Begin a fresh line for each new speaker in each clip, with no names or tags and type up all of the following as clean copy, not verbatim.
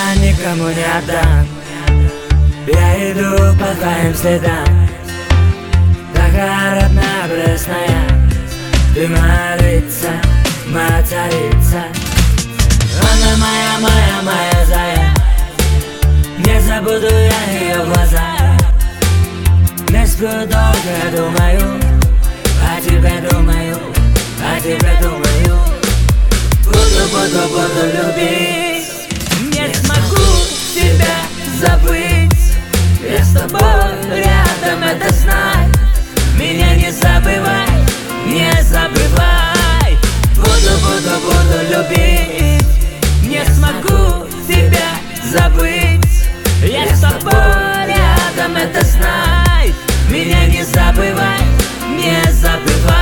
я никому не отдам. Я иду по твоим следам. Такая родная, пресная, ты моя лица, моя царица. Она моя, моя, моя зая. Не забуду я ее глаза. Не сплю долго, думаю о тебе, думаю о тебе, думаю. Буду любить. Не смогу тебя забыть. Я с тобой рядом, это знай. Меня не забывай, не забывай. Буду любить. Не смогу тебя забыть. Я с тобой рядом, это знай. Меня не забывай, не забывай.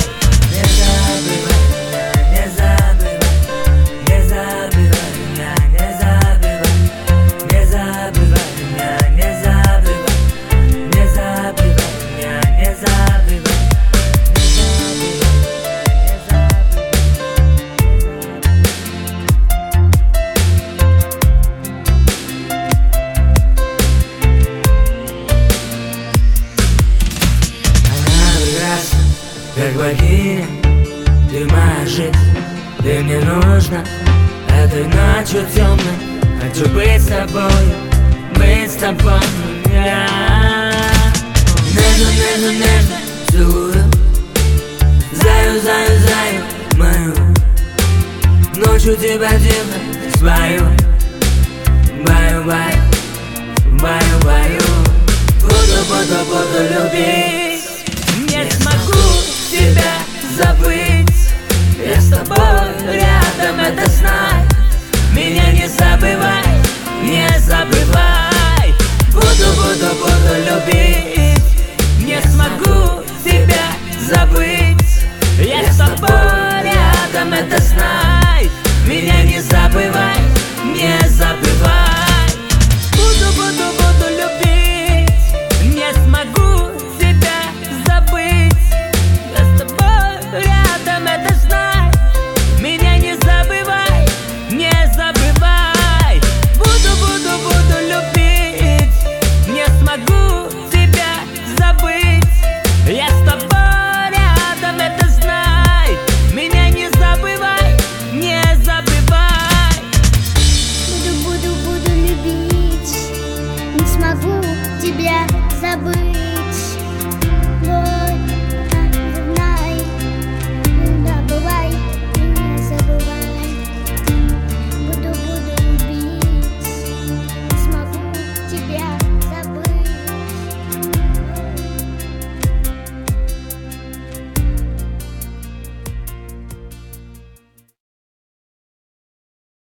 Как богиня, ты моя жизнь, ты мне нужна. Этой ночью темной хочу быть с тобой, быть с тобой. Я нежно целую, заю мою. Ночью тебя тихо спою, баю. Буду любить. Не смогу тебя забыть. Я с тобой рядом, это знай. Меня не забывай.